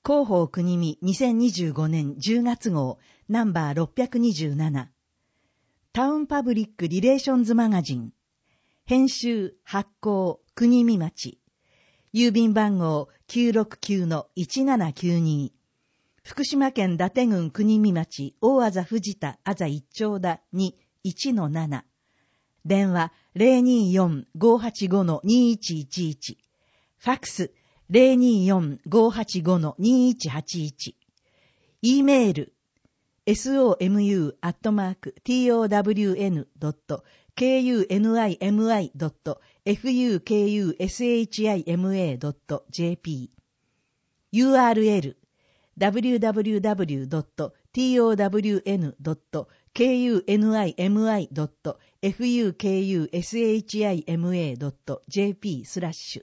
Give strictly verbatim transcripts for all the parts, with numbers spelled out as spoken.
広報国見にせんにじゅうごねんじゅうがつ号ナンバーろっぴゃくにじゅうなな。タウンパブリックリレーションズマガジン。編集発行国見町。郵便番号 きゅうろくきゅうのいちななきゅうに。福島県伊達郡国見町大字藤田あざ一丁田 にいちのなな。電話 ゼロにーよん ごーはちごのにーいちいちいち。ファックス ゼロにーよん ごーはちごのにーいちはちいち。E メール エスオーエムユー アットマーク トウダブリューエヌ ドット ケーユーエヌアイエムアイ ドット エフユーケーユーエスエイチアイエムエー ドット ジェーピー。ユーアールエル ダブリューダブリューダブリュー ドット トウダブリューエヌ ドット ケーユーエヌアイエムアイ ドット エフユーケーユーエスエイチアイエムエー ドット ジェーピー スラッシュ。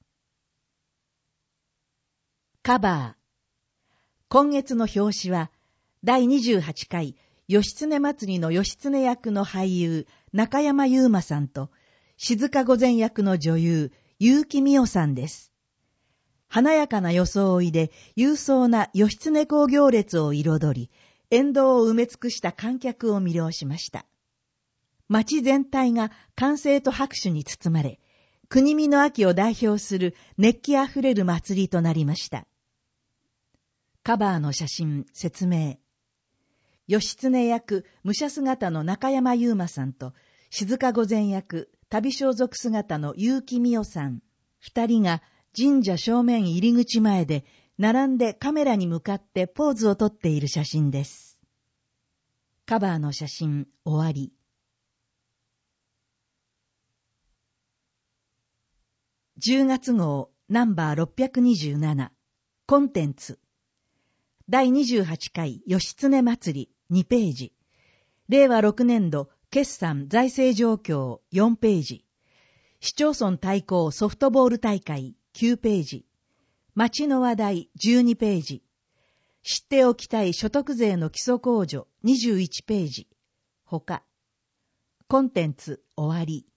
カバー。今月の表紙は、だいにじゅうはちかい義経祭りの義経役の俳優、中山優馬さんと、静御前役の女優、結城美代さんです。華やかな装いで、勇壮な義経公行列を彩り、沿道を埋め尽くした観客を魅了しました。街全体が歓声と拍手に包まれ、国見の秋を代表する熱気あふれる祭りとなりました。カバーの写真、説明。義経役、武者姿の中山優馬さんと、静御前役、旅装束姿の結城美代さん、二人が神社正面入り口前で、並んでカメラに向かってポーズをとっている写真です。カバーの写真、終わり。じゅうがつ号、ナンバーろっぴゃくにじゅうなな。コンテンツ。だいにじゅうはちかい義経祭りにページ。れいわろくねんど決算財政状況よんページ。市町村対抗ソフトボール大会きゅうページ。町の話題じゅうにページ。知っておきたい所得税の基礎控除にじゅういちページ。ほか。コンテンツ終わり。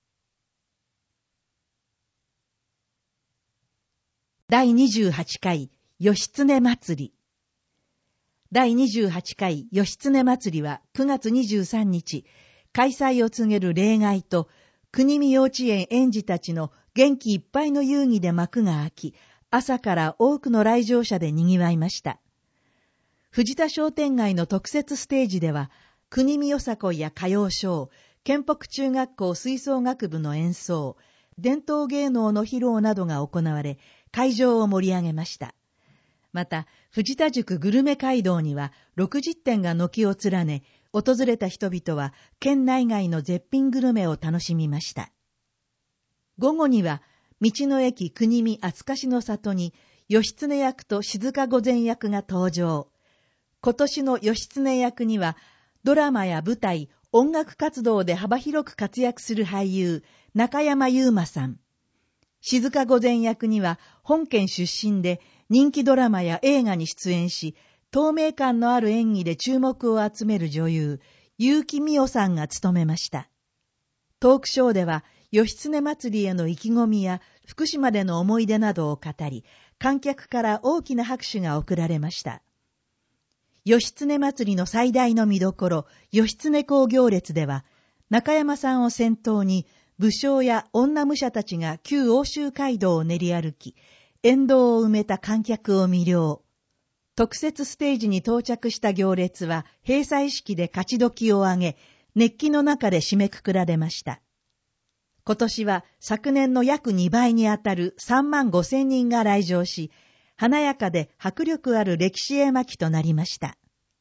だいにじゅうはちかい義経祭り。だいにじゅうはちかい義経祭りはくがつにじゅうさんにち、開催を告げる例外と、国見幼稚園園児たちの元気いっぱいの遊戯で幕が開き、朝から多くの来場者で賑わいました。藤田商店街の特設ステージでは、国見よさこいや歌謡ショー、県北中学校吹奏楽部の演奏、伝統芸能の披露などが行われ、会場を盛り上げました。また、藤田宿グルメ街道にはろくじゅってんが軒を連ね、訪れた人々は県内外の絶品グルメを楽しみました。午後には、道の駅国見厚かしの里に、義経役と静御前役が登場。今年の義経役には、ドラマや舞台、音楽活動で幅広く活躍する俳優、中山優馬さん。静御前役には、本県出身で、人気ドラマや映画に出演し、透明感のある演技で注目を集める女優、結城美代さんが務めました。トークショーでは、義経祭りへの意気込みや福島での思い出などを語り、観客から大きな拍手が送られました。義経祭りの最大の見どころ、義経公行列では、中山さんを先頭に、武将や女武者たちが旧奥州街道を練り歩き、沿道を埋めた観客を魅了。特設ステージに到着した行列は閉祭式で勝ち時を上げ、熱気の中で締めくくられました。今年は昨年の約にばいにあたるさんまんごせんにんが来場し、華やかで迫力ある歴史絵巻となりました。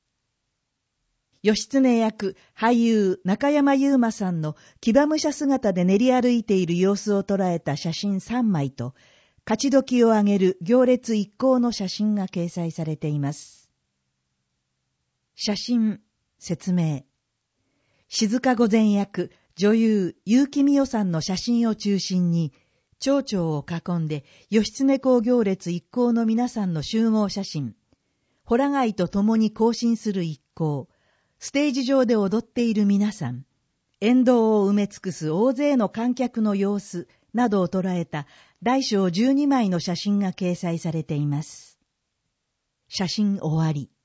義経役俳優中山優馬さんの騎馬武者姿で練り歩いている様子を捉えた写真さんまいと、勝ち時を挙げる行列一行の写真が掲載されています。写真、説明。静御前役、女優、結城美代さんの写真を中心に、町長を囲んで、義経公行列一行の皆さんの集合写真、ホラ貝と共に行進する一行、ステージ上で踊っている皆さん、沿道を埋め尽くす大勢の観客の様子などを捉えた大小じゅうにまいの写真が掲載されています。 写真終わり。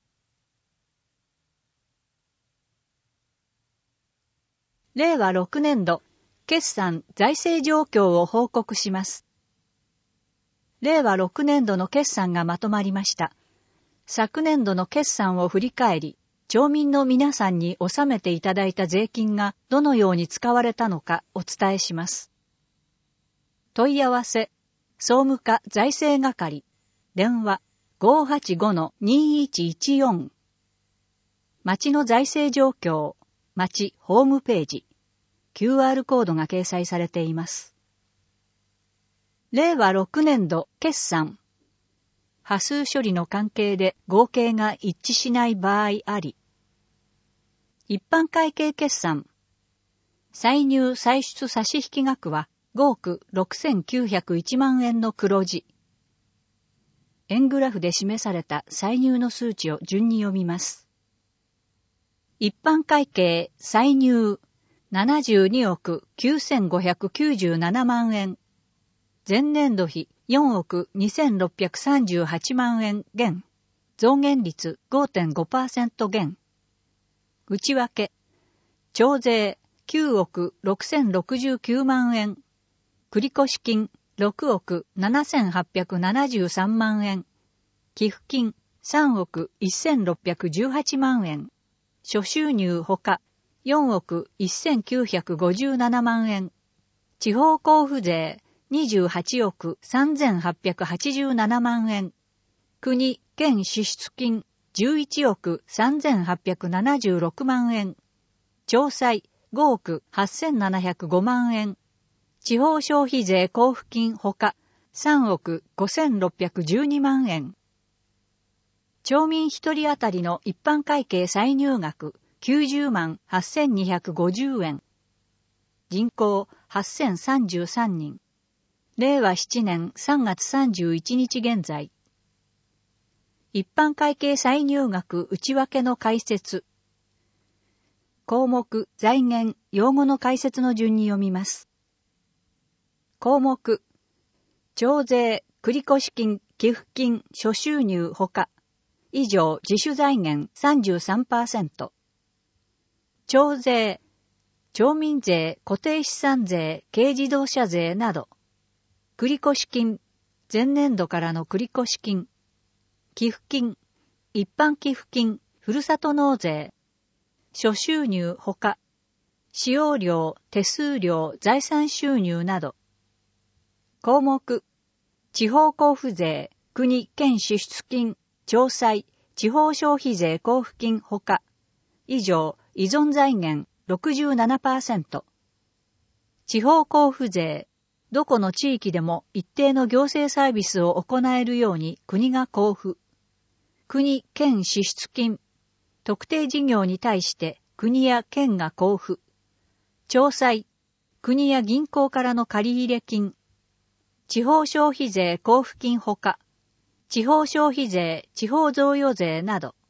れいわろくねんど、決算財政状況を報告します。れいわろくねんどの決算がまとまりました。昨年度の決算を振り返り、町民の皆さんに納めていただいた税金がどのように使われたのかお伝えします。問い合わせ、総務課財政係、電話 ごーはちごのにーいちいちよん。町の財政状況、町ホームページ、キューアール コードが掲載されています。れいわろくねんど決算。波数処理の関係で合計が一致しない場合あり。一般会計決算。歳入歳出差引額はごおくろくせんきゅうひゃくいちまんえんの黒字。円グラフで示された歳入の数値を順に読みます。一般会計歳入ななじゅうにおくきゅうせんごひゃくきゅうじゅうななまんえん。前年度比よんおくにせんろっぴゃくさんじゅうはちまんえん減。増減率 ごてんごパーセント 減。内訳。徴税きゅうおくろくせんろくじゅうきゅうまんえん。繰越金ろくおくななせんはっぴゃくななじゅうさんまんえん。寄付金さんおくせんろっぴゃくじゅうはちまんえん。諸収入ほかよんおくせんきゅうひゃくごじゅうななまんえん。地方交付税にじゅうはちおくさんぜんはっぴゃくはちじゅうななまんえん。国、県支出金じゅういちおくさんぜんはっぴゃくななじゅうろくまんえん。町債ごおくはっせんななひゃくごまんえん。地方消費税交付金ほかさんおくごせんろっぴゃくじゅうにまんえん。町民一人当たりの一般会計歳入額きゅうじゅうまんはっせんにひゃくごじゅうえん。人口はっせんさんじゅうさんにん。れいわななねんさんがつさんじゅういちにち現在。一般会計歳入額内訳の解説。項目、財源、用語の解説の順に読みます。項目、徴税、繰越金、寄付金、諸収入ほか、以上自主財源 さんじゅうさんパーセント。徴税、町民税、固定資産税、軽自動車税など。繰越金、前年度からの繰越金。寄付金、一般寄付金、ふるさと納税。諸収入ほか、使用料、手数料、財産収入など。項目、地方交付税、国、県支出金、町債、地方消費税交付金ほか、以上、依存財源 ろくじゅうななパーセント。地方交付税、どこの地域でも一定の行政サービスを行えるように国が交付。国、県支出金、特定事業に対して国や県が交付。町債、国や銀行からの借入金。地方消費税交付金ほか、地方消費税、地方贈与税など。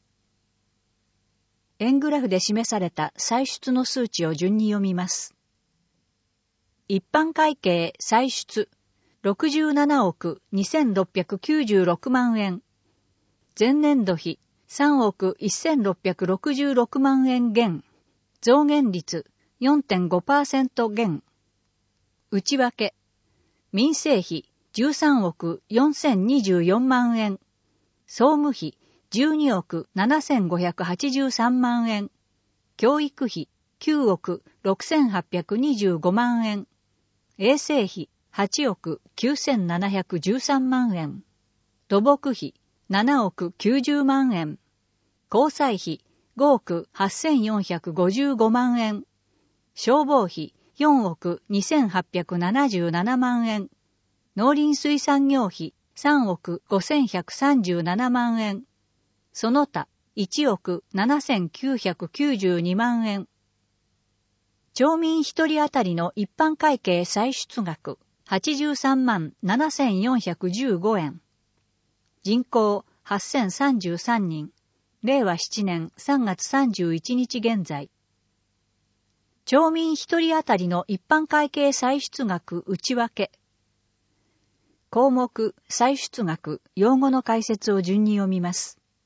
円グラフで示された歳出の数値を順に読みます。一般会計歳出ろくじゅうななおくにせんろっぴゃくきゅうじゅうろくまんえん。前年度比さんおくせんろっぴゃくろくじゅうろくまんえん減。増減率 よんてんごパーセント 減。内訳。民生費じゅうさんおくよんせんにじゅうよんまんえん。総務費じゅうにおくななせんごひゃくはちじゅうさんまんえん。教育費きゅうおくろくせんはっぴゃくにじゅうごまんえん。衛生費はちおくきゅうせんななひゃくじゅうさんまんえん。土木費ななおくきゅうじゅうまんえん。交際費ごおくはっせんよんひゃくごじゅうごまんえん。消防費よんおくにせんはっぴゃくななじゅうななまんえん。農林水産業費さんおくごせんひゃくさんじゅうななまんえん。その他いちおくななせんきゅうひゃくきゅうじゅうにまんえん。町民一人当たりの一般会計歳出額はちじゅうさんまんななせんよんひゃくじゅうごえん。人口はっせんさんじゅうさんにん。れいわななねんさんがつさんじゅういちにち現在。町民一人当たりの一般会計歳出額内訳。項目、歳出額、用語の解説を順に読みます。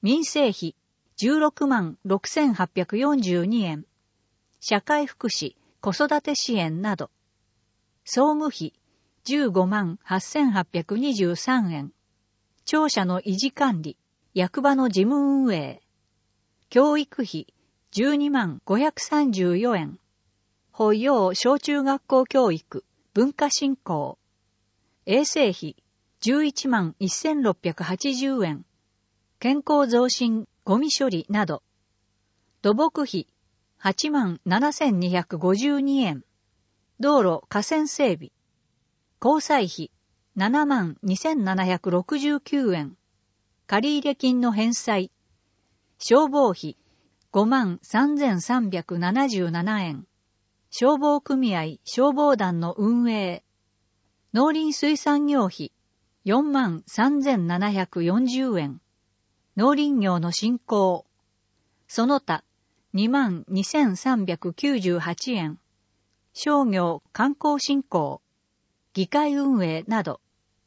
民生費じゅうろくまんろくせんはっぴゃくよんじゅうにえん、社会福祉、子育て支援など、総務費じゅうごまんはっせんはっぴゃくにじゅうさんえん、庁舎の維持管理、役場の事務運営、教育費じゅうにまんごひゃくさんじゅうよえん、保養小中学校教育、文化振興、衛生費じゅういちまんせんろっぴゃくはちじゅうえん、健康増進、ゴミ処理など、土木費はちまんななせんにひゃくごじゅうにえん、道路河川整備、交際費ななまんにせんななひゃくろくじゅうきゅうえん、借入金の返済、消防費ごまんさんぜんさんびゃくななじゅうななえん、消防組合消防団の運営、農林水産業費よんまんさんぜんななひゃくよんじゅうえん、農林業の振興、その他にまんにせんさんびゃくきゅうじゅうはちえん、商業観光振興、議会運営など、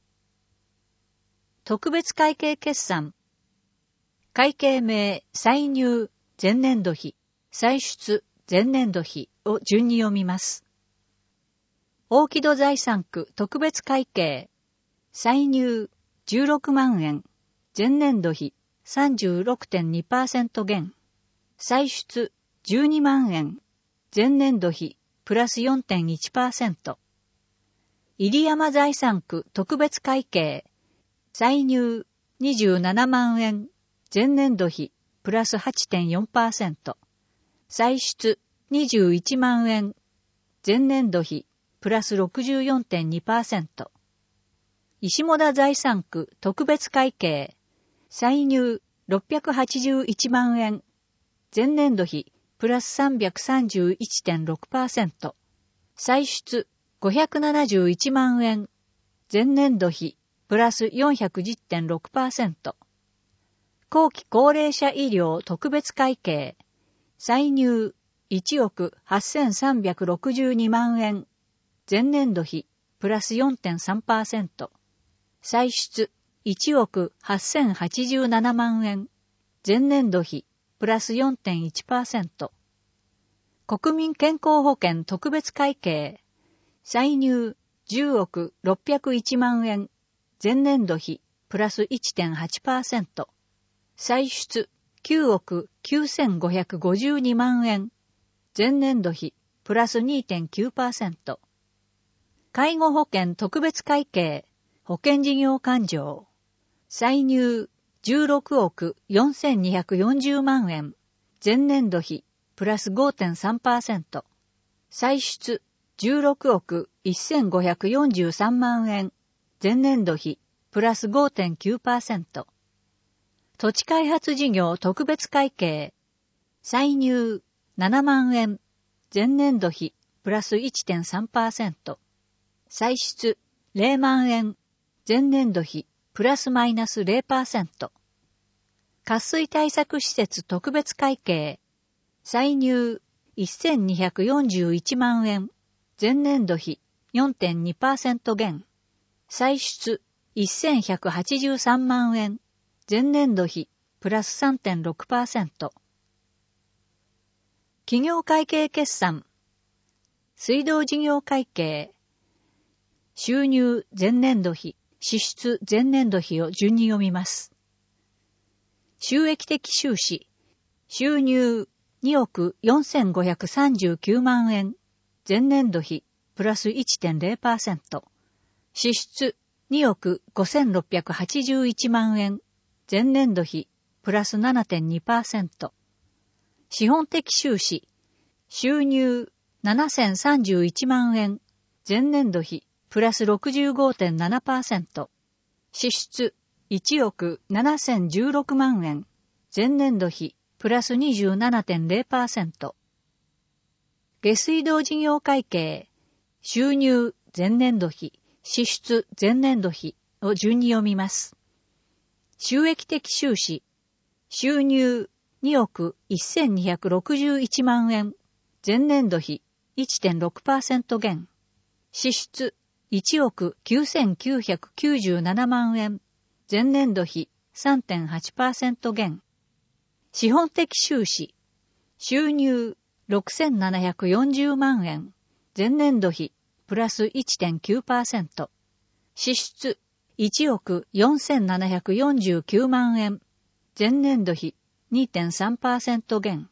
特別会計決算、会計名歳入前年度比、歳出前年度比を順に読みます。大木戸財産区特別会計、歳入じゅうろくまんえん、前年度比 さんじゅうろくてんにパーセント 減、歳出じゅうにまんえん、前年度比プラス よんてんいちパーセント。入山財産区特別会計、歳入にじゅうななまんえん、前年度比プラス はちてんよんパーセント。歳出にじゅういちまんえん、前年度比プラス ろくじゅうよんてんにパーセント。石母田財産区特別会計、歳入ろっぴゃくはちじゅういちまんえん、前年度比プラス さんびゃくさんじゅういちてんろくパーセント。歳出ごひゃくななじゅういちまんえん、前年度比プラス よんひゃくじゅってんろくパーセント。後期高齢者医療特別会計、歳入いちおくはっせんさんびゃくろくじゅうにまんえん、前年度比プラス よんてんさんパーセント。歳出いちおくはっせんはちじゅうななまんえん、前年度比プラス よんてんいちパーセント。国民健康保険特別会計、歳入じゅうおくろっぴゃくいちまんえん、前年度比プラス いちてんはちパーセント。歳出きゅうおくきゅうせんごひゃくごじゅうにまんえん、前年度比プラス にてんきゅうパーセント。介護保険特別会計、保険事業勘定、歳入じゅうろくおくよんせんにひゃくよんじゅうまんえん、前年度比プラス ごてんさんパーセント。歳出じゅうろくおくせんごひゃくよんじゅうさんまんえん、前年度比プラス ごてんきゅうパーセント。土地開発事業特別会計、歳入ななまんえん、前年度比プラス いってんさんパーセント。歳出れいまんえん、前年度比プラスマイナス ゼロパーセント。渇水対策施設特別会計、歳入せんにひゃくよんじゅういちまんえん、前年度比 よんてんにパーセント 減、歳出せんひゃくはちじゅうさんまんえん、前年度比プラス さんてんろくパーセント。企業会計決算、水道事業会計、収入前年度比、支出前年度比を順に読みます。収益的収支、収入におくよんせんごひゃくさんじゅうきゅうまんえん、前年度比プラス いってんゼロパーセント。支出におくごせんろっぴゃくはちじゅういちまんえん、前年度比プラス ななてんにパーセント。資本的収支、収入ななせんさんじゅういちまんえん、前年度比プラス ろくじゅうごてんななパーセント。支出いちおくななせんじゅうろくまんえん、前年度比プラス にじゅうななてんゼロパーセント。下水道事業会計、収入前年度比、支出前年度比を順に読みます。収益的収支、収入におくせんにひゃくろくじゅういちまんえん、前年度比 いってんろくパーセント 減、支出いちおくきゅうせんきゅうひゃくきゅうじゅうななまんえん、前年度比 さんてんはちパーセント 減。 資本的収支、収入ろくせんななひゃくよんじゅうまんえん、前年度比プラス いってんきゅうパーセント、支出いちおくよんせんななひゃくよんじゅうきゅうまんえん、前年度比 にてんさんパーセント 減。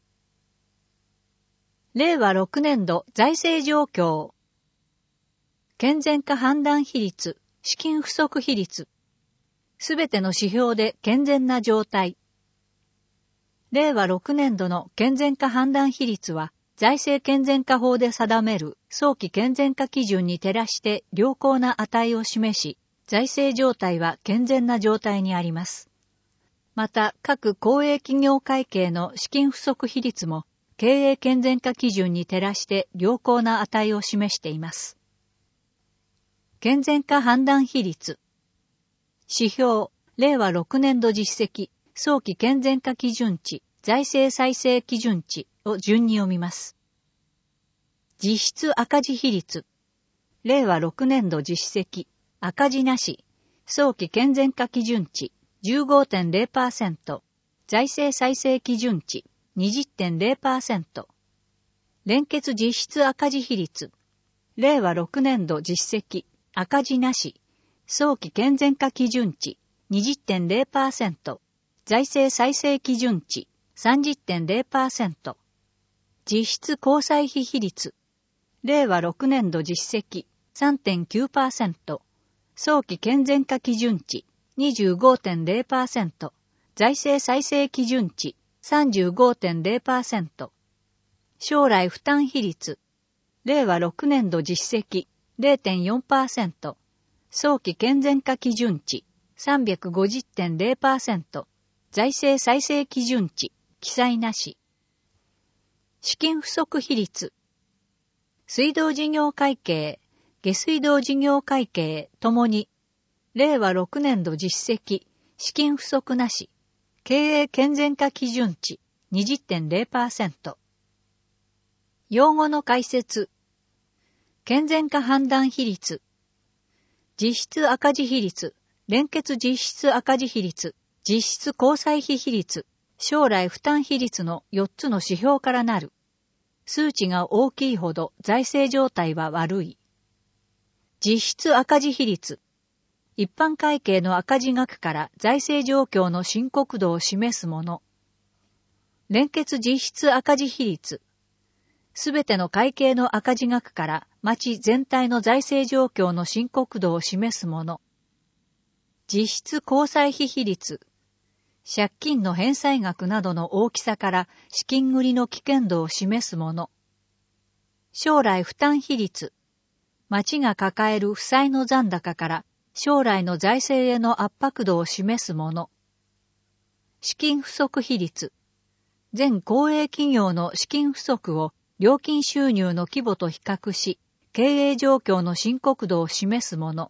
れいわろくねん度財政状況。健全化判断比率、資金不足比率。すべての指標で健全な状態。れいわろくねん度の健全化判断比率は、財政健全化法で定める早期健全化基準に照らして良好な値を示し、財政状態は健全な状態にあります。また、各公営企業会計の資金不足比率も、経営健全化基準に照らして良好な値を示しています。健全化判断比率。指標、れいわろくねん度実績、早期健全化基準値、財政再生基準値を順に読みます。実質赤字比率。れいわろくねん度実績、赤字なし、早期健全化基準値 じゅうごてんれいパーセント、財政再生基準値 にじゅってんれいパーセント。連結実質赤字比率。れいわろくねん度実績、赤字なし、早期健全化基準値 にじゅってんれいパーセント、財政再生基準値 さんじゅってんれいパーセント。実質交際費比率。れいわろくねん度実績 さんてんきゅうパーセント、早期健全化基準値 にじゅうごてんれいパーセント、財政再生基準値 さんじゅうごてんれいパーセント。将来負担比率。れいわろくねん度実績 れいてんよんパーセント、早期健全化基準値 さんびゃくごじゅってんれいパーセント、財政再生基準値、記載なし。資金不足比率。水道事業会計、下水道事業会計ともに、れいわろくねん度実績、資金不足なし、経営健全化基準値 にじゅってんれいパーセント。用語の解説。健全化判断比率。実質赤字比率、連結実質赤字比率、実質交際費比率、将来負担比率のよっつの指標からなる。数値が大きいほど財政状態は悪い。実質赤字比率。一般会計の赤字額から財政状況の深刻度を示すもの。連結実質赤字比率。すべての会計の赤字額から町全体の財政状況の深刻度を示すもの。実質交際費比率。借金の返済額などの大きさから資金繰りの危険度を示すもの。将来負担比率。町が抱える負債の残高から将来の財政への圧迫度を示すもの。資金不足比率。全公営企業の資金不足を料金収入の規模と比較し、経営状況の深刻度を示すもの。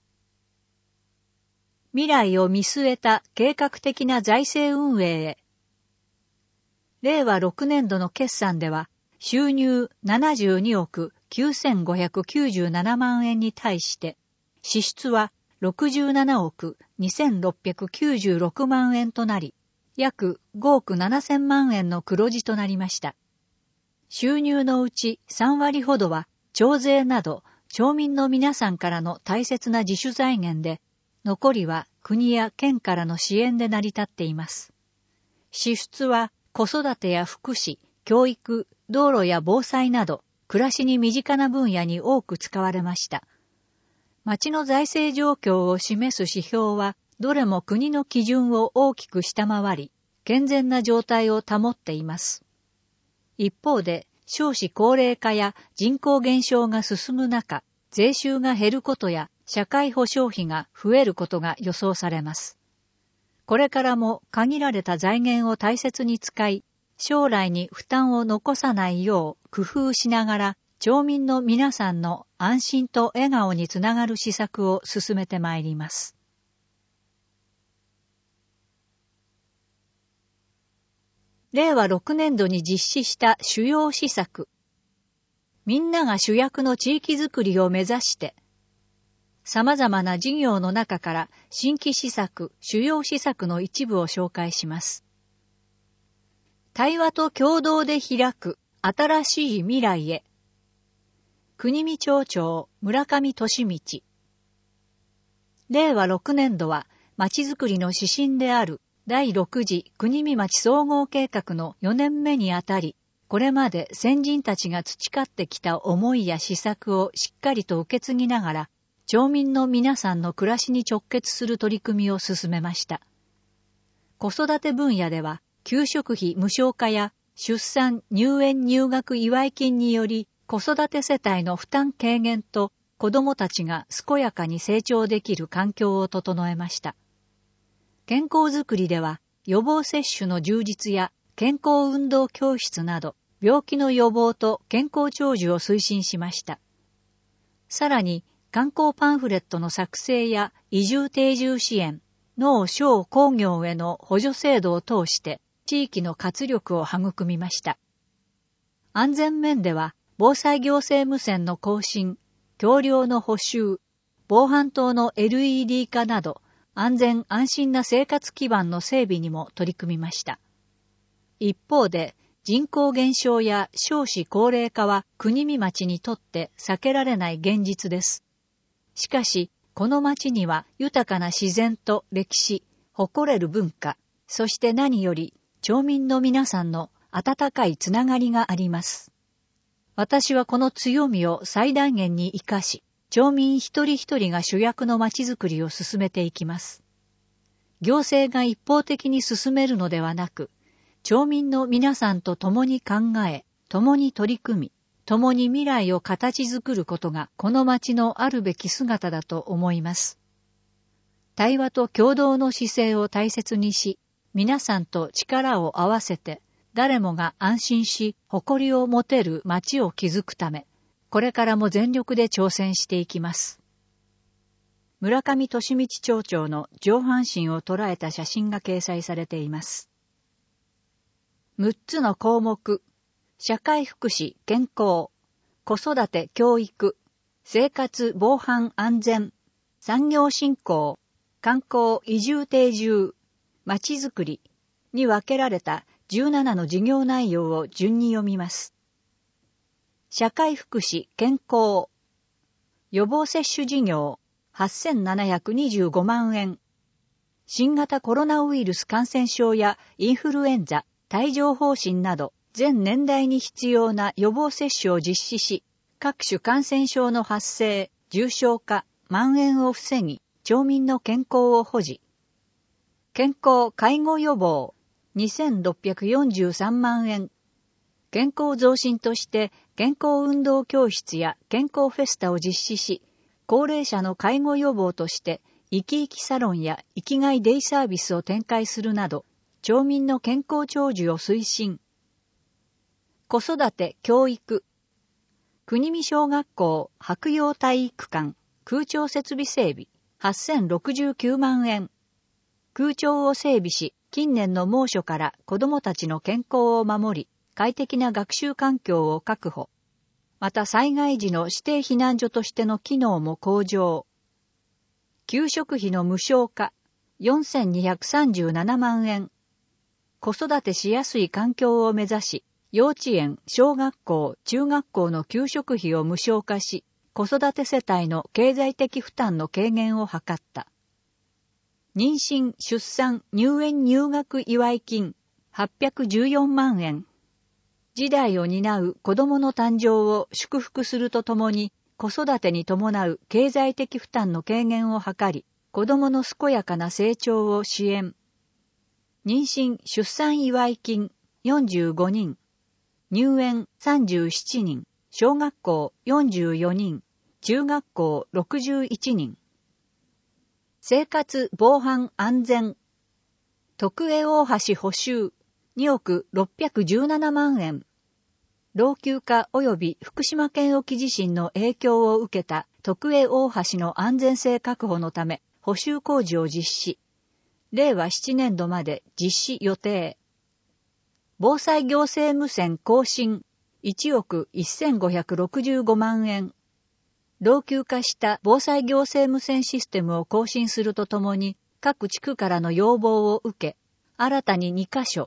未来を見据えた計画的な財政運営へ。れいわろくねん度の決算では、収入ななじゅうにおくきゅうせんごひゃくきゅうじゅうななまんえんに対して、支出はろくじゅうななおくにせんろっぴゃくきゅうじゅうろくまんえんとなり、約ごおくななせんまんえんの黒字となりました。収入のうちさんわりほどは、徴税など町民の皆さんからの大切な自主財源で、残りは国や県からの支援で成り立っています。支出は子育てや福祉、教育、道路や防災など、暮らしに身近な分野に多く使われました。町の財政状況を示す指標は、どれも国の基準を大きく下回り、健全な状態を保っています。一方で、少子高齢化や人口減少が進む中、税収が減ることや社会保障費が増えることが予想されます。これからも限られた財源を大切に使い、将来に負担を残さないよう工夫しながら、町民の皆さんの安心と笑顔につながる施策を進めてまいります。れいわろくねん度に実施した主要施策。みんなが主役の地域づくりを目指して、様々な事業の中から新規施策、主要施策の一部を紹介します。 対話と共同で開く新しい未来へ。国見町長村上俊道。れいわろくねんどは、まちづくりの指針であるだいろく次国見町総合計画のよねんめにあたり、これまで先人たちが培ってきた思いや施策をしっかりと受け継ぎながら、町民の皆さんの暮らしに直結する取り組みを進めました。子育て分野では、給食費無償化や出産・入園入学祝い金により、子育て世帯の負担軽減と子どもたちが健やかに成長できる環境を整えました。健康づくりでは予防接種の充実や健康運動教室など病気の予防と健康長寿を推進しました。さらに観光パンフレットの作成や移住定住支援、農商工業への補助制度を通して地域の活力を育みました。安全面では防災行政無線の更新、橋梁の補修、防犯灯の エルイーディー 化など、安全安心な生活基盤の整備にも取り組みました。一方で、人口減少や少子高齢化は国見町にとって避けられない現実です。しかし、この町には豊かな自然と歴史、誇れる文化、そして何より町民の皆さんの温かいつながりがあります。私はこの強みを最大限に生かし、町民一人一人が主役の町づくりを進めていきます。行政が一方的に進めるのではなく、町民の皆さんと共に考え、共に取り組み、共に未来を形作ることがこの町のあるべき姿だと思います。対話と共同の姿勢を大切にし、皆さんと力を合わせて、誰もが安心し、誇りを持てる町を築くため、これからも全力で挑戦していきます。村上俊道町長の上半身を捉えた写真が掲載されています。むっつの項目、社会福祉・健康、子育て・教育、生活・防犯・安全、産業振興、観光・移住定住、町づくりに分けられたじゅうななの事業内容を順に読みます。社会福祉・健康、予防接種事業はっせんななひゃくにじゅうごまんえん、新型コロナウイルス感染症やインフルエンザ、帯状疱疹など全年代に必要な予防接種を実施し、各種感染症の発生、重症化、蔓延を防ぎ、町民の健康を保持。健康・介護予防にせんろっぴゃくよんじゅうさんまんえん。健康増進として健康運動教室や健康フェスタを実施し、高齢者の介護予防として生き生きサロンや生きがいデイサービスを展開するなど、町民の健康長寿を推進。子育て・教育。国見小学校白洋体育館空調設備整備はっせんろくじゅうきゅうまんえん。空調を整備し、近年の猛暑から子どもたちの健康を守り、快適な学習環境を確保。また災害時の指定避難所としての機能も向上。給食費の無償化よんせんにひゃくさんじゅうななまんえん。子育てしやすい環境を目指し、幼稚園、小学校、中学校の給食費を無償化し、子育て世帯の経済的負担の軽減を図った。妊娠、出産、入園入学祝い金はっぴゃくじゅうよんまんえん。次代を担う子供の誕生を祝福するとともに、子育てに伴う経済的負担の軽減を図り、子供の健やかな成長を支援。妊娠・出産祝い金よんじゅうごにん。入園さんじゅうななにん。小学校よんじゅうよにん。中学校ろくじゅういちにん。生活防犯安全。徳江大橋補修におくろっぴゃくじゅうななまんえん。老朽化及び福島県沖地震の影響を受けた徳江大橋の安全性確保のため補修工事を実施。れいわななねんどまで実施予定。防災行政無線更新いちおくせんごひゃくろくじゅうごまんえん。老朽化した防災行政無線システムを更新するとともに、各地区からの要望を受け、新たににかしょ、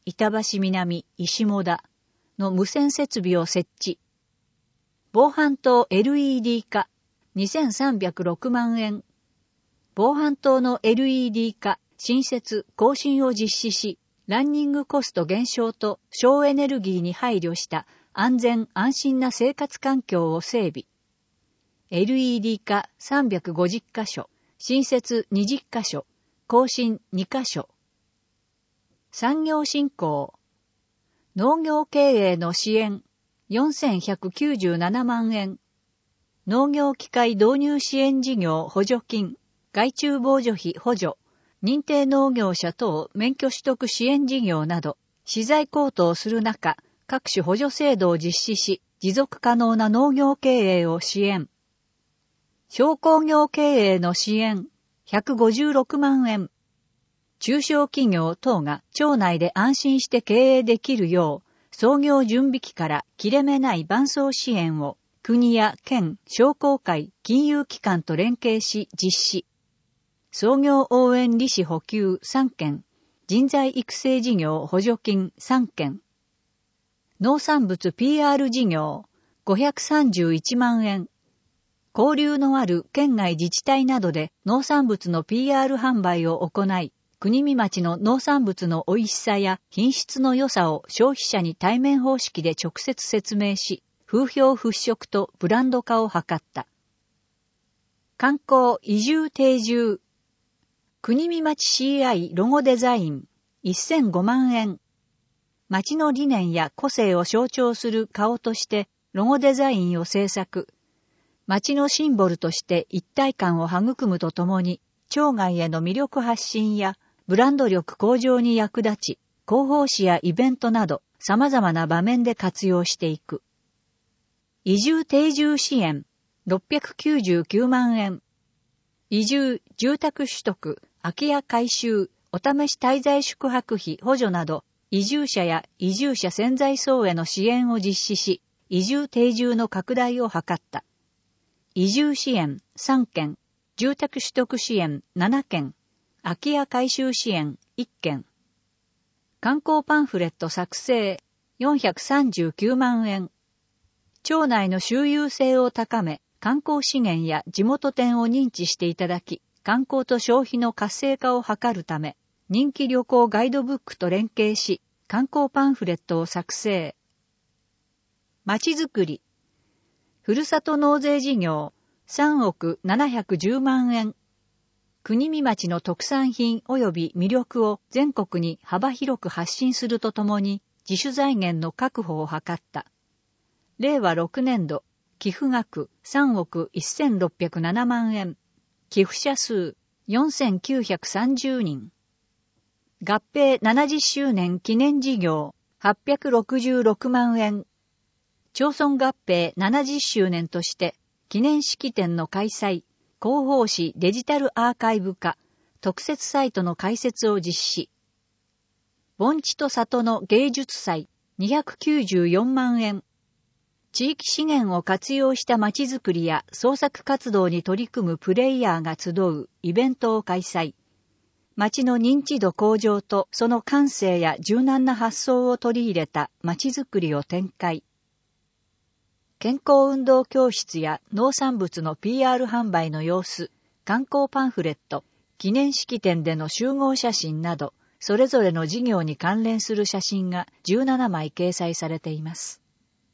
板橋南石母田の無線設備を設置。防犯灯 エルイーディー 化にせんさんびゃくろくまんえん。防犯灯の エルイーディー 化、新設、更新を実施し、ランニングコスト減少と省エネルギーに配慮した安全安心な生活環境を整備。エルイーディー 化さんびゃくごじゅっかしょ、新設にじゅっかしょ、更新にかしょ。産業振興。農業経営の支援よんせんひゃくきゅうじゅうななまんえん。農業機械導入支援事業補助金、害虫防除費補助、認定農業者等免許取得支援事業など、資材高騰する中、各種補助制度を実施し、持続可能な農業経営を支援。小工業経営の支援、ひゃくごじゅうろくまんえん。中小企業等が町内で安心して経営できるよう、創業準備期から切れ目ない伴走支援を国や県、商工会、金融機関と連携し実施。創業応援利子補給さんけん、人材育成事業補助金さんけん。農産物 ピーアール 事業ごひゃくさんじゅういちまんえん。交流のある県外自治体などで農産物の ピーアール 販売を行い、国見町の農産物の美味しさや品質の良さを消費者に対面方式で直接説明し、風評払拭とブランド化を図った。観光移住定住。国見町 シーアイ ロゴデザインせんごまんえん。町の理念や個性を象徴する顔としてロゴデザインを制作。町のシンボルとして一体感を育むとともに、町外への魅力発信やブランド力向上に役立ち、広報誌やイベントなど様々な場面で活用していく。移住定住支援ろっぴゃくきゅうじゅうきゅうまんえん。移住、住宅取得、空き家改修、お試し滞在宿泊費補助など、移住者や移住者潜在層への支援を実施し、移住定住の拡大を図った。移住支援さんけん、住宅取得支援ななけん、空き家改修支援いっけん。観光パンフレット作成よんひゃくさんじゅうきゅうまんえん。町内の周遊性を高め、観光資源や地元店を認知していただき、観光と消費の活性化を図るため、人気旅行ガイドブックと連携し、観光パンフレットを作成。まちづくり。ふるさと納税事業さんおくななひゃくじゅうまんえん。国見町の特産品及び魅力を全国に幅広く発信するとともに、自主財源の確保を図った。れいわろくねんど、寄付額さんおくせんろっぴゃくななまんえん。寄付者数よんせんきゅうひゃくさんじゅうにん。合併ななじゅっしゅうねん記念事業はっぴゃくろくじゅうろくまんえん。町村合併ななじゅっしゅうねんとして記念式典の開催、広報誌デジタルアーカイブ化、特設サイトの開設を実施。盆地と里の芸術祭にひゃくきゅうじゅうよんまんえん。地域資源を活用したまちづくりや創作活動に取り組むプレイヤーが集うイベントを開催。町の認知度向上とその感性や柔軟な発想を取り入れたまちづくりを展開。健康運動教室や農産物の ピーアール 販売の様子、観光パンフレット、記念式典での集合写真など、それぞれの事業に関連する写真がじゅうななまい掲載されています。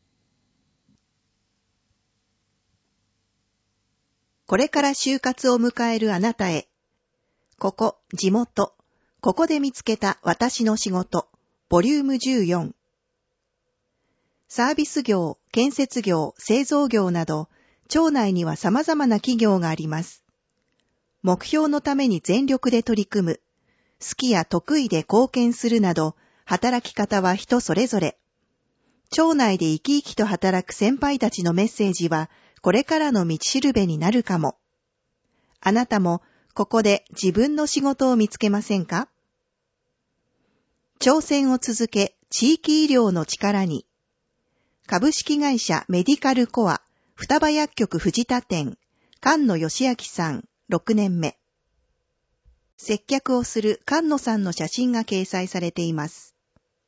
これから就活を迎えるあなたへ。ここ、地元。ここで見つけた私の仕事。ボリュームじゅうよん。サービス業、建設業、製造業など、町内には様々な企業があります。目標のために全力で取り組む。好きや得意で貢献するなど、働き方は人それぞれ。町内で生き生きと働く先輩たちのメッセージは、これからの道しるべになるかも。あなたもここで自分の仕事を見つけませんか？挑戦を続け、地域医療の力に。株式会社メディカルコア、双葉薬局藤田店、菅野義明さん、ろくねんめ。接客をする菅野さんの写真が掲載されています。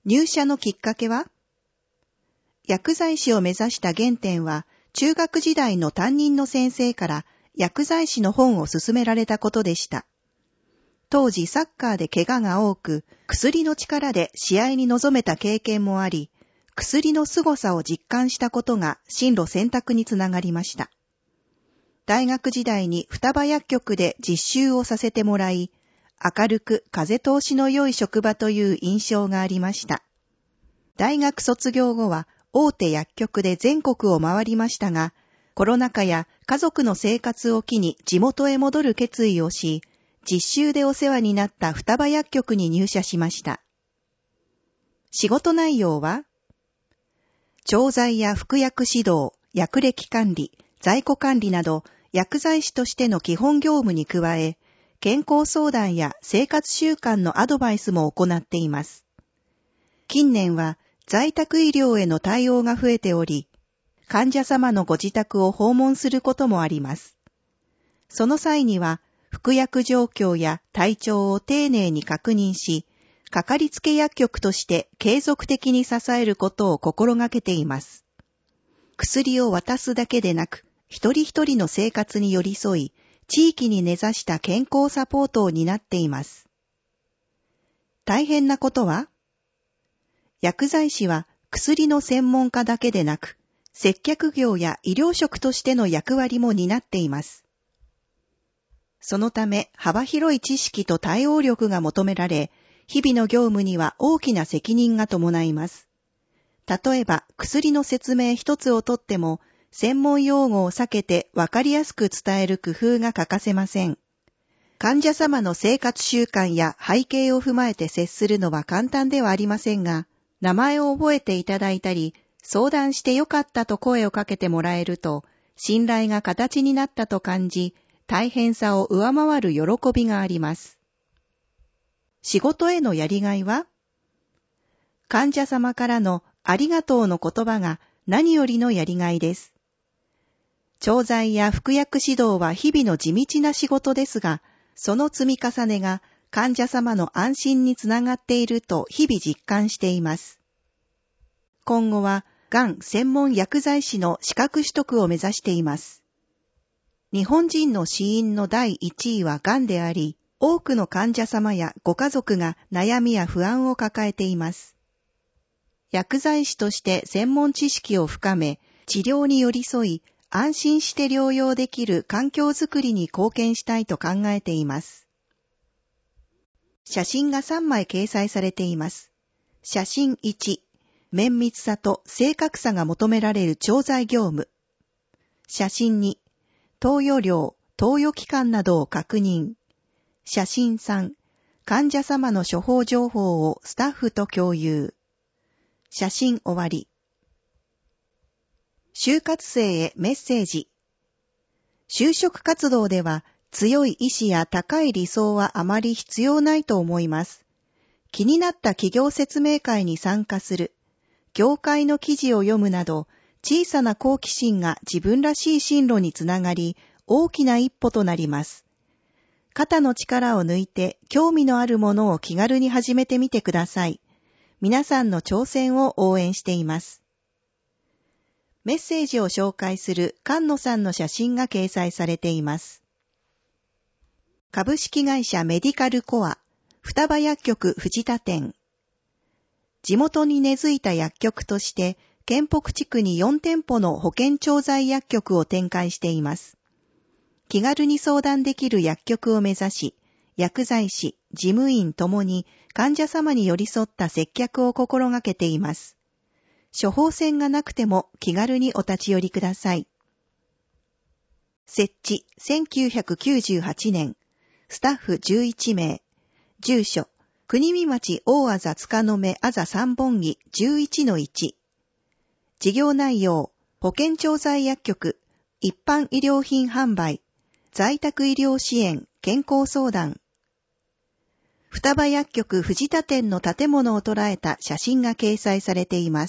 入社のきっかけは？薬剤師を目指した原点は、中学時代の担任の先生から薬剤師の本を勧められたことでした。当時サッカーで怪我が多く、薬の力で試合に臨めた経験もあり、薬の凄さを実感したことが進路選択につながりました。大学時代に双葉薬局で実習をさせてもらい、明るく風通しの良い職場という印象がありました。大学卒業後は大手薬局で全国を回りましたが、コロナ禍や家族の生活を機に地元へ戻る決意をし、実習でお世話になった双葉薬局に入社しました。仕事内容は、調剤や服薬指導、薬歴管理、在庫管理など薬剤師としての基本業務に加え、健康相談や生活習慣のアドバイスも行っています。近年は在宅医療への対応が増えており、患者様のご自宅を訪問することもあります。その際には、服薬状況や体調を丁寧に確認し、かかりつけ薬局として継続的に支えることを心がけています。薬を渡すだけでなく、一人一人の生活に寄り添い、地域に根ざした健康サポートを担っています。大変なことは？薬剤師は薬の専門家だけでなく、接客業や医療職としての役割も担っています。そのため幅広い知識と対応力が求められ、日々の業務には大きな責任が伴います。例えば薬の説明一つをとっても、専門用語を避けて分かりやすく伝える工夫が欠かせません。患者様の生活習慣や背景を踏まえて接するのは簡単ではありませんが、名前を覚えていただいたり、相談してよかったと声をかけてもらえると、信頼が形になったと感じ、大変さを上回る喜びがあります。仕事へのやりがいは？患者様からのありがとうの言葉が何よりのやりがいです。調剤や服薬指導は日々の地道な仕事ですが、その積み重ねが患者様の安心につながっていると日々実感しています。今後は、がん専門薬剤師の資格取得を目指しています。日本人の死因のだいいちいはがんであり、多くの患者様やご家族が悩みや不安を抱えています。薬剤師として専門知識を深め、治療に寄り添い、安心して療養できる環境づくりに貢献したいと考えています。写真がさんまい掲載されています。写真いち、綿密さと正確さが求められる調剤業務。写真に、投与量、投与期間などを確認。写真さん、患者様の処方情報をスタッフと共有。写真終わり。就活生へメッセージ。就職活動では強い意志や高い理想はあまり必要ないと思います。気になった企業説明会に参加する、業界の記事を読むなど、小さな好奇心が自分らしい進路につながり、大きな一歩となります。肩の力を抜いて興味のあるものを気軽に始めてみてください。皆さんの挑戦を応援しています。メッセージを紹介する菅野さんの写真が掲載されています。株式会社メディカルコア、双葉薬局藤田店。地元に根付いた薬局として、県北地区によんてんぽの保健調剤薬局を展開しています。気軽に相談できる薬局を目指し、薬剤師、事務員ともに患者様に寄り添った接客を心がけています。処方箋がなくても気軽にお立ち寄りください。設置せんきゅうひゃくきゅうじゅうはちねん、スタッフじゅういちめい、住所、国見町大あざ塚の目あざ三本木 じゅういちのいち。事業内容、保健調剤薬局、一般医療品販売、在宅医療支援、健康相談。双葉薬局藤田店の建物を捉えた写真が掲載されています。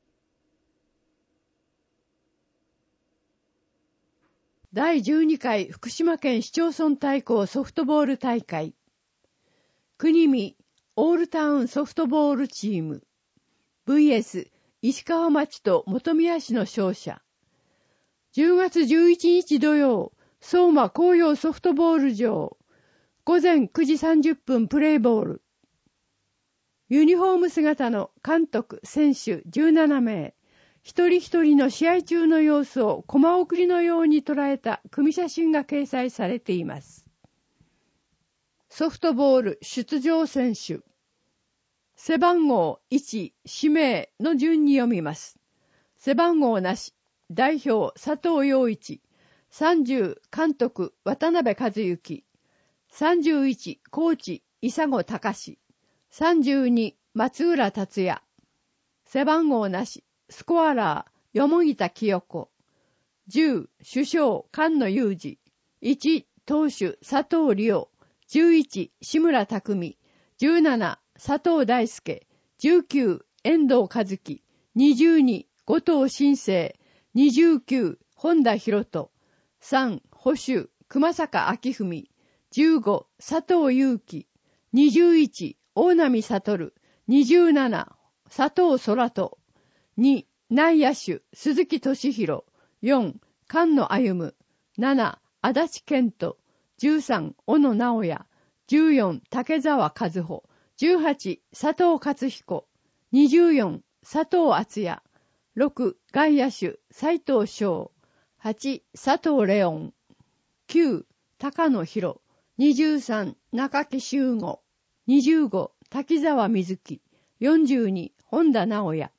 だいじゅうにかい福島県市町村対抗ソフトボール大会。国見オールタウンソフトボールチーム ブイエス 石川町と本宮市の勝者。じゅうがつじゅういちにち土曜、相馬紅葉ソフトボール場。午前くじさんじゅっぷんプレーボール。ユニフォーム姿の監督、選手じゅうななめい。一人一人の試合中の様子をコマ送りのように捉えた組写真が掲載されています。ソフトボール出場選手。背番号いち、指名の順に読みます。背番号なし、代表佐藤陽一。さんじゅう、監督渡辺和幸。さんじゅういち、コーチ伊佐子隆。さんじゅうに、松浦達也。背番号なし、スコアラー蓬田清子。じゅう、主将菅野裕二。いち、投手佐藤理央。じゅういち、志村匠。じゅうなな、佐藤大輔。じゅうきゅう、遠藤和樹。にじゅうに、後藤新生。にじゅうきゅう、本田博人。さん、捕手熊坂明文。じゅうご、佐藤祐樹。にじゅういち、大波悟。にじゅうなな、佐藤空人。に、内野手鈴木俊弘。よん、菅野歩。なな、足立健人。じゅうさん、小野直也。じゅうよん、竹澤和穂。じゅうはち、佐藤勝彦。にじゅうよん、佐藤敦也。ろく、外野手斉藤翔。はち、佐藤レオン。きゅう、高野博。にじゅうさん、中木修吾。にじゅうご、滝沢瑞希。よんじゅうに、本田直也。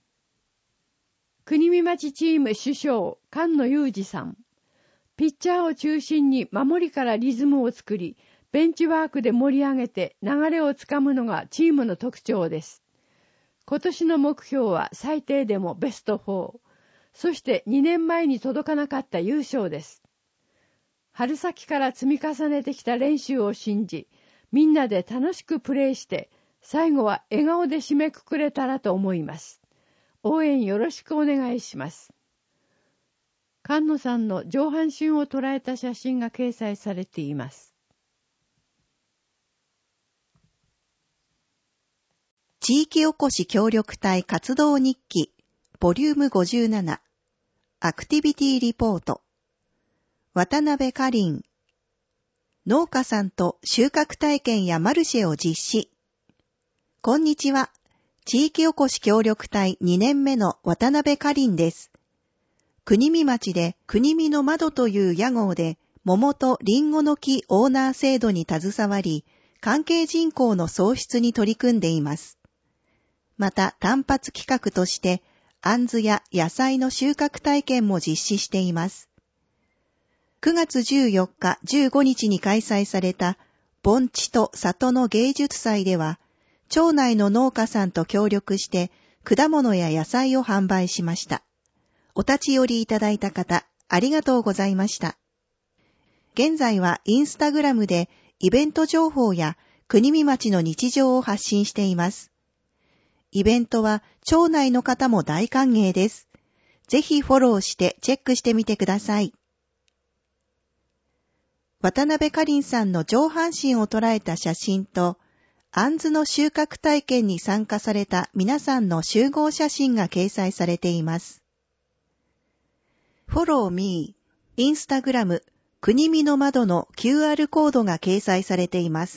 国見町チーム主将菅野裕二さん。ピッチャーを中心に守りからリズムを作り、ベンチワークで盛り上げて流れをつかむのがチームの特徴です。今年の目標は最低でもベストフォー。そしてにねんまえに届かなかった優勝です。春先から積み重ねてきた練習を信じ、みんなで楽しくプレーして、最後は笑顔で締めくくれたらと思います。応援よろしくお願いします。菅野さんの上半身を捉えた写真が掲載されています。 地域おこし協力隊活動日記ボリュームごじゅうななアクティビティリポート渡辺かりん農家さんと収穫体験やマルシェを実施。こんにちは。地域おこし協力隊にねんめの渡辺かりんです。国見町で国見の窓という屋号で桃とリンゴの木オーナー制度に携わり、関係人口の創出に取り組んでいます。また単発企画として、あんずや野菜の収穫体験も実施しています。くがつじゅうよっか、じゅうごにちに開催された盆地と里の芸術祭では、町内の農家さんと協力して果物や野菜を販売しました。お立ち寄りいただいた方、ありがとうございました。現在はインスタグラムでイベント情報や国見町の日常を発信しています。イベントは町内の方も大歓迎です。ぜひフォローしてチェックしてみてください。渡辺かりんさんの上半身を捉えた写真と、あんずの収穫体験に参加された皆さんの集合写真が掲載されています。Follow me、インスタグラム、国見の窓の キューアール コードが掲載されています。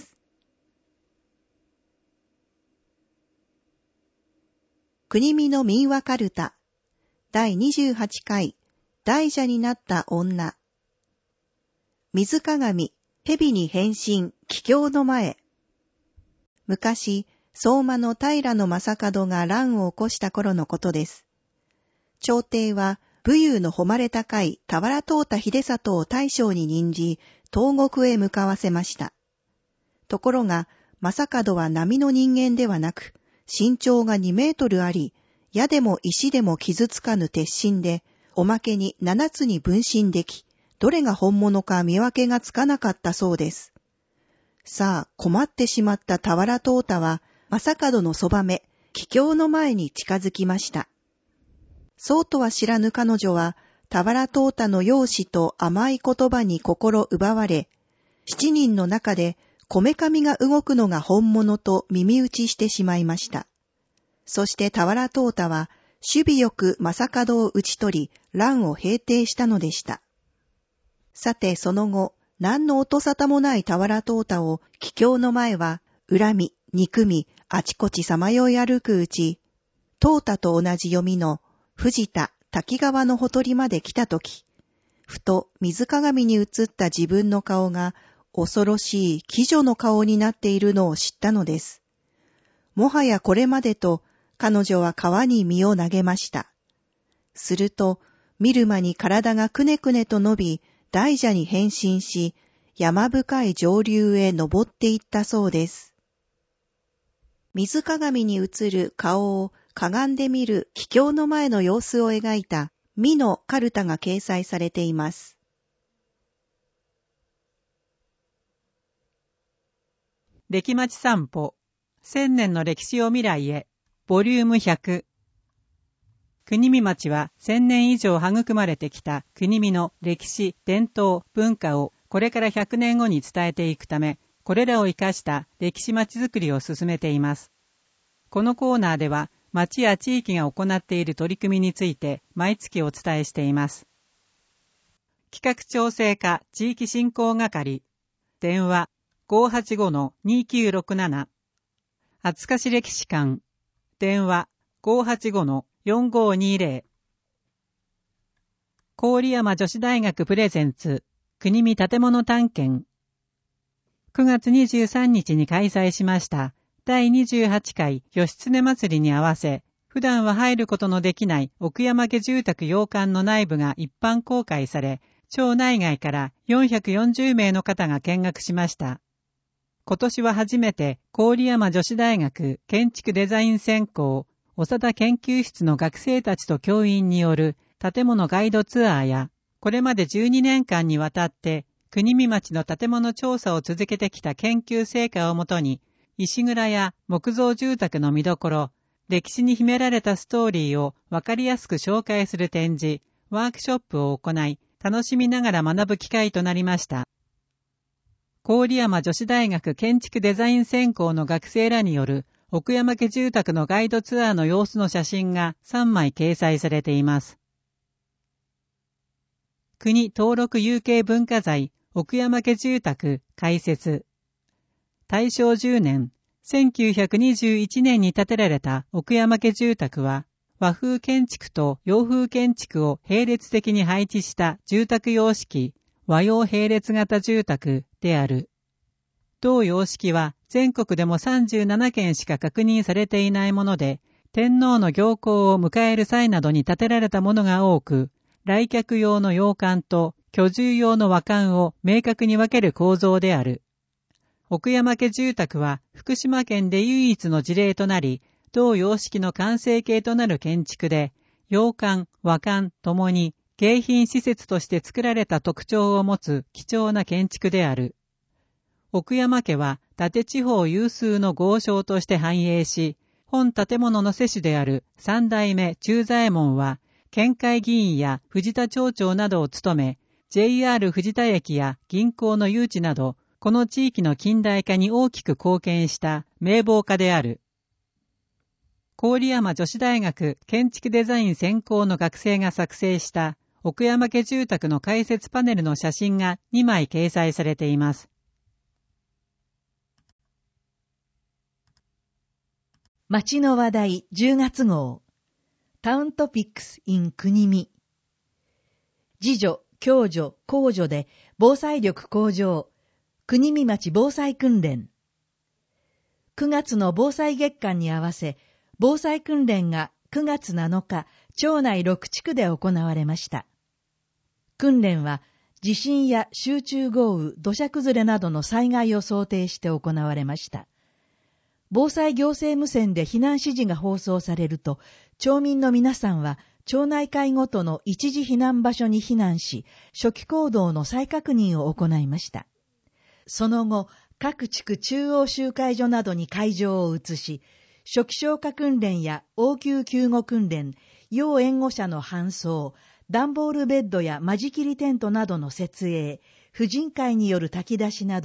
国見の民話かるた、だいにじゅうはちかい、大蛇になった女。水鏡、蛇に変身、帰郷の前。昔、相馬の平将門が乱を起こした頃のことです。朝廷は、武勇の誉れ高い田原藤太秀里を大将に任じ、東国へ向かわせました。ところが、将門は並の人間ではなく、身長がにメートルあり、矢でも石でも傷つかぬ鉄心で、おまけに七つに分身でき、どれが本物か見分けがつかなかったそうです。さあ、困ってしまった田原藤太は、将門のそばめ、帰郷の前に近づきました。そうとは知らぬ彼女は、田原藤太の容姿と甘い言葉に心奪われ、七人の中でこめかみが動くのが本物と耳打ちしてしまいました。そして俵淘汰は、守備よく正門を打ち取り、乱を平定したのでした。さてその後、何の音沙汰もない俵淘汰を帰郷の前は、恨み、憎み、あちこちさまよい歩くうち、淘汰と同じ読みの藤田、滝川のほとりまで来たとき、ふと水鏡に映った自分の顔が恐ろしい鬼女の顔になっているのを知ったのです。もはやこれまでと彼女は川に身を投げました。すると見る間に体がくねくねと伸び、大蛇に変身し、山深い上流へ登っていったそうです。水鏡に映る顔をかがんで見る帰郷の前の様子を描いた美のカルタが掲載されています。 歴町散歩、千年の歴史を未来へ、ボリュームひゃく。国見町は千年以上育まれてきた国見の歴史、伝統、文化をこれからひゃくねんごに伝えていくため、これらを生かした歴史町づくりを進めています。このコーナーでは、町や地域が行っている取り組みについて毎月お伝えしています。企画調整課地域振興係、電話 ごーはちごのにきゅうろくなな、厚かし歴史館、電話 ごーはちごのよんごーにーぜろ、郡山女子大学プレゼンツ国見建物探検。くがつにじゅうさんにちに開催しましただいにじゅうはちかい義経祭りに合わせ、普段は入ることのできない奥山家住宅洋館の内部が一般公開され、町内外からよんひゃくよんじゅうめいの方が見学しました。今年は初めて郡山女子大学建築デザイン専攻長田研究室の学生たちと教員による建物ガイドツアーや、これまでじゅうにねんかんにわたって国見町の建物調査を続けてきた研究成果をもとに、石蔵や木造住宅の見どころ、歴史に秘められたストーリーをわかりやすく紹介する展示、ワークショップを行い、楽しみながら学ぶ機会となりました。郡山女子大学建築デザイン専攻の学生らによる奥山家住宅のガイドツアーの様子の写真がさんまい掲載されています。国登録有形文化財奥山家住宅開設。大正じゅうねん、せんきゅうひゃくにじゅういちねんに建てられた奥山家住宅は、和風建築と洋風建築を並列的に配置した住宅様式、和洋並列型住宅である。同様式は全国でもさんじゅうななけんしか確認されていないもので、天皇の行幸を迎える際などに建てられたものが多く、来客用の洋館と居住用の和館を明確に分ける構造である。奥山家住宅は福島県で唯一の事例となり、同様式の完成形となる建築で、洋館、和館ともに迎賓施設として作られた特徴を持つ貴重な建築である。奥山家は伊達地方有数の豪商として繁栄し、本建物の世主である三代目忠左衛門は、県会議員や藤田町長などを務め、ジェイアール 藤田駅や銀行の誘致など、この地域の近代化に大きく貢献した名望家である。郡山女子大学建築デザイン専攻の学生が作成した奥山家住宅の解説パネルの写真がにまい掲載されています。 町の話題じゅうがつ号、タウントピックス in 国見。自助、共助、公助で防災力向上、国見町防災訓練。くがつの防災月間に合わせ、防災訓練がくがつなのか、町内ろくちくで行われました。訓練は、地震や集中豪雨、土砂崩れなどの災害を想定して行われました。防災行政無線で避難指示が放送されると、町民の皆さんは、町内会ごとの一時避難場所に避難し、初期行動の再確認を行いました。その後、各地区中央集会所などに会場を移し、初期消火訓練や応急救護訓練、要援護者の搬送、段ボールベッドや間仕切りテントなどの設営、婦人会による炊き出しなど、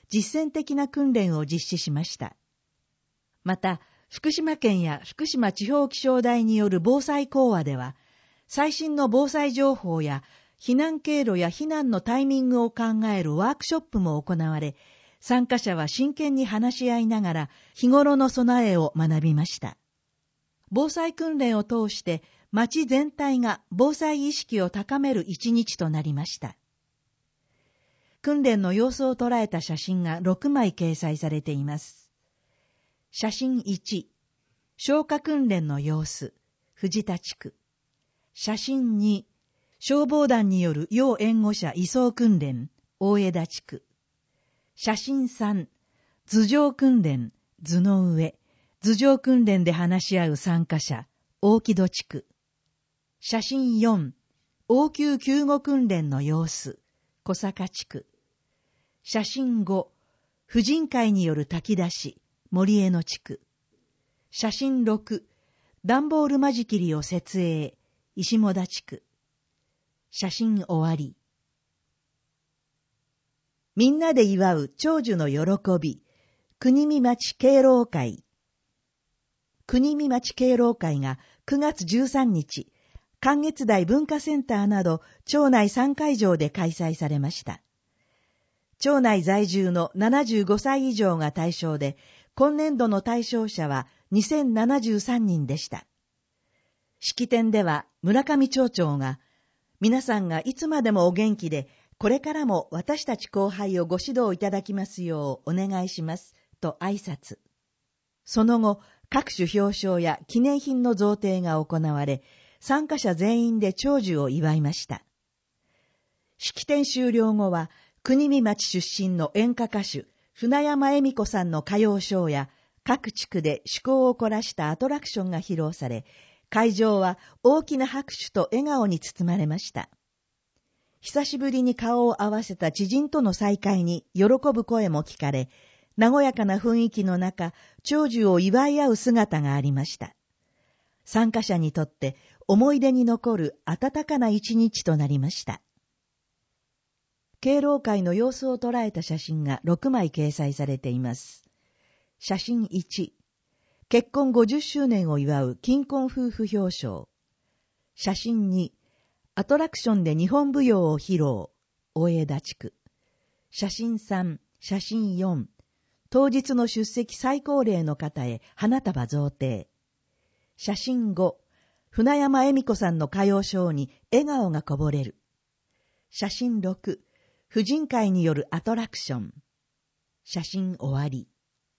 実践的な訓練を実施しました。また、福島県や福島地方気象台による防災講話では、最新の防災情報や避難経路や避難のタイミングを考えるワークショップも行われ、参加者は真剣に話し合いながら日頃の備えを学びました。防災訓練を通して町全体が防災意識を高める一日となりました。訓練の様子を捉えた写真がろくまい掲載されています。写真いち、消火訓練の様子、藤田地区。写真に、消防団による要援護者移送訓練、大枝地区。写真さん、頭上訓練、頭の上。頭上訓練で話し合う参加者、大木戸地区。写真よん、応急救護訓練の様子、小坂地区。写真ご、婦人会による炊き出し、森江野地区。写真ろく、段ボール間仕切りを設営、石母田地区。写真終わり。みんなで祝う長寿の喜び、国見町敬老会。国見町敬老会がくがつじゅうさんにち、観月台文化センターなど町内さんかいじょうで開催されました。町内在住のななじゅうごさい以上が対象で、今年度の対象者はにせんななじゅうさんにんでした。式典では村上町長が、皆さんがいつまでもお元気で、これからも私たち後輩をご指導いただきますようお願いします、と挨拶。その後、各種表彰や記念品の贈呈が行われ、参加者全員で長寿を祝いました。式典終了後は、国見町出身の演歌歌手、船山恵美子さんの歌謡ショーや、各地区で趣向を凝らしたアトラクションが披露され、会場は大きな拍手と笑顔に包まれました。久しぶりに顔を合わせた知人との再会に喜ぶ声も聞かれ、和やかな雰囲気の中、長寿を祝い合う姿がありました。参加者にとって思い出に残る温かな一日となりました。敬老会の様子を捉えた写真がろくまい掲載されています。写真いち、結婚ごじゅっしゅうねんを祝う金婚夫婦表彰。写真に、アトラクションで日本舞踊を披露、大枝地区。写真さん、写真よん、当日の出席最高齢の方へ花束贈呈。写真ご、船山恵美子さんの歌謡ショーに笑顔がこぼれる。写真ろく、婦人会によるアトラクション。写真終わり。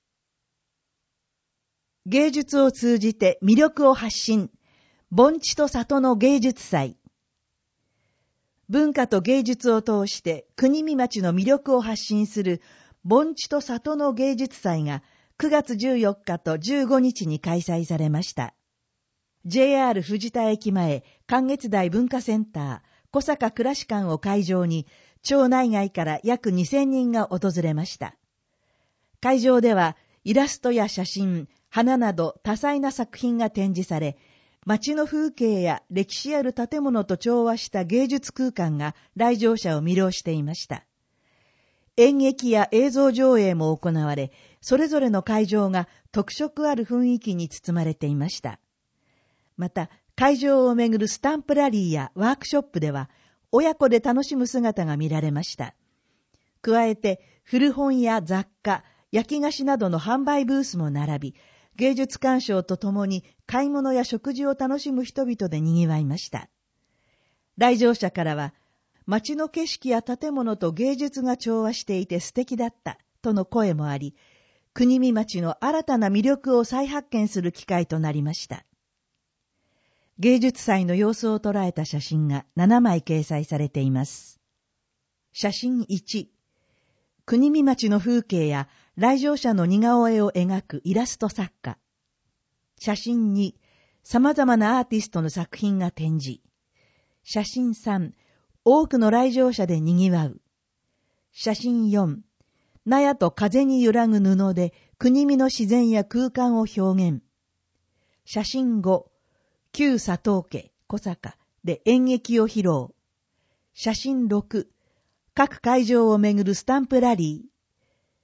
芸術を通じて魅力を発信。盆地と里の芸術祭。文化と芸術を通して国見町の魅力を発信する盆地と里の芸術祭がくがつじゅうよっかとじゅうごにちに開催されました。ジェイアール 藤田駅前観月台文化センター小坂倉士館を会場に町内外から約にせんにんが訪れました。会場ではイラストや写真、花など多彩な作品が展示され、街の風景や歴史ある建物と調和した芸術空間が来場者を魅了していました。演劇や映像上映も行われ、それぞれの会場が特色ある雰囲気に包まれていました。また、会場をめぐるスタンプラリーやワークショップでは、親子で楽しむ姿が見られました。加えて、古本や雑貨、焼き菓子などの販売ブースも並び、芸術鑑賞とともに買い物や食事を楽しむ人々で賑わいました。来場者からは、街の景色や建物と芸術が調和していて素敵だったとの声もあり、国見町の新たな魅力を再発見する機会となりました。芸術祭の様子を捉えた写真がななまい掲載されています。写真いち、国見町の風景や来場者の似顔絵を描くイラスト作家。写真に、様々なアーティストの作品が展示。写真さん、多くの来場者で賑わう。写真よん、納屋と風に揺らぐ布で国見の自然や空間を表現。写真ご、旧佐藤家、小坂で演劇を披露。写真ろく、各会場をめぐるスタンプラリー。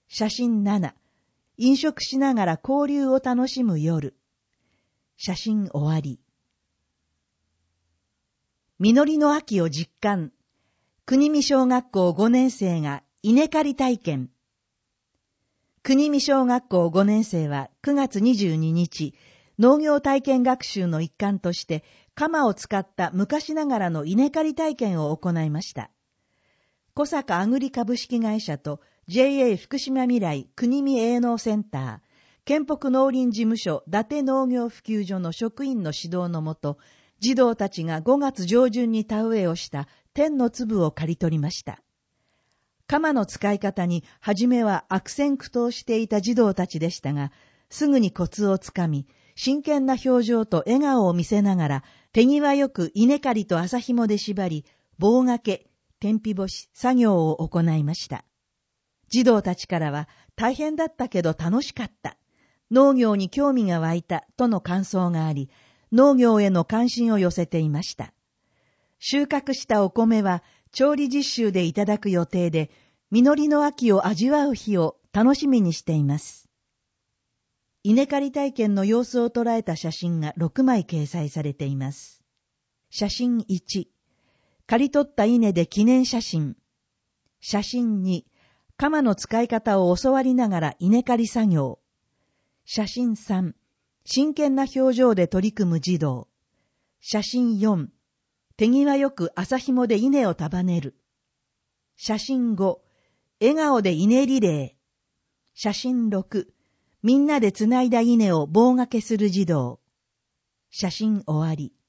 写真なな、飲食しながら交流を楽しむ夜。写真終わり。実りの秋を実感。国見小学校ごねん生が稲刈り体験。国見小学校ごねん生はくがつにじゅうににち、農業体験学習の一環として、鎌を使った昔ながらの稲刈り体験を行いました。小坂アグリ株式会社と ジェーエー 福島未来国見営農センター、県北農林事務所伊達農業普及所の職員の指導のもと、児童たちがごがつ上旬に田植えをした天の粒を刈り取りました。鎌の使い方に初めは悪戦苦闘していた児童たちでしたが、すぐにコツをつかみ、真剣な表情と笑顔を見せながら、手際よく稲刈りと麻紐で縛り、棒掛け、天日干し、作業を行いました。児童たちからは、大変だったけど楽しかった。農業に興味が湧いたとの感想があり、農業への関心を寄せていました。収穫したお米は調理実習でいただく予定で、実りの秋を味わう日を楽しみにしています。稲刈り体験の様子を捉えた写真がろくまい掲載されています。写真いち、刈り取った稲で記念写真。写真に、鎌の使い方を教わりながら稲刈り作業。写真さん、真剣な表情で取り組む児童。写真よん、手際よく麻紐で稲を束ねる。写真ご、笑顔で稲リレー。写真ろく、みんなでつないだ稲を棒掛けする児童。写真終わり。